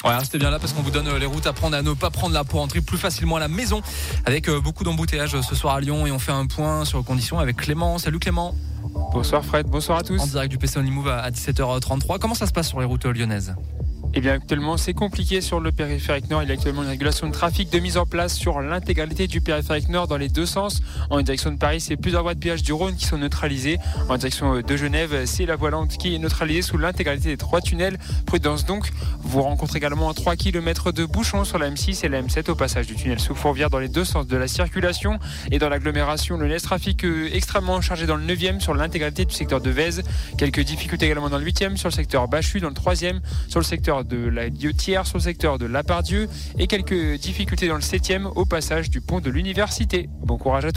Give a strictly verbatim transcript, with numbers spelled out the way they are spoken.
Ouais, restez bien là parce qu'on vous donne les routes à prendre à ne pas prendre là pour entrer plus facilement à la maison avec beaucoup d'embouteillages ce soir à Lyon et on fait un point sur les conditions avec Clément. Salut Clément. Bonsoir Fred, bonsoir à tous. En direct du P C Only Move à dix-sept heures trente-trois. Comment ça se passe sur les routes lyonnaises ? Eh bien actuellement c'est compliqué sur le périphérique nord. Il y a actuellement une régulation de trafic de mise en place sur l'intégralité du périphérique nord dans les deux sens. En direction de Paris, c'est plusieurs voies de péage du Rhône qui sont neutralisées. En direction de Genève, c'est la voie lente qui est neutralisée sous l'intégralité des trois tunnels. Prudence donc. Vous rencontrez également trois kilomètres de bouchons sur la M six et la M sept au passage du tunnel sous Fourvière dans les deux sens de la circulation. Et dans l'agglomération, le laisse trafic extrêmement chargé dans le neuvième sur l'intégralité du secteur de Vèze. Quelques difficultés également dans le huitième sur le secteur Bachu, dans le troisième sur le secteur de la Guillotière, sur le secteur de Lapardieu et quelques difficultés dans le septième au passage du pont de l'Université. Bon courage à tous.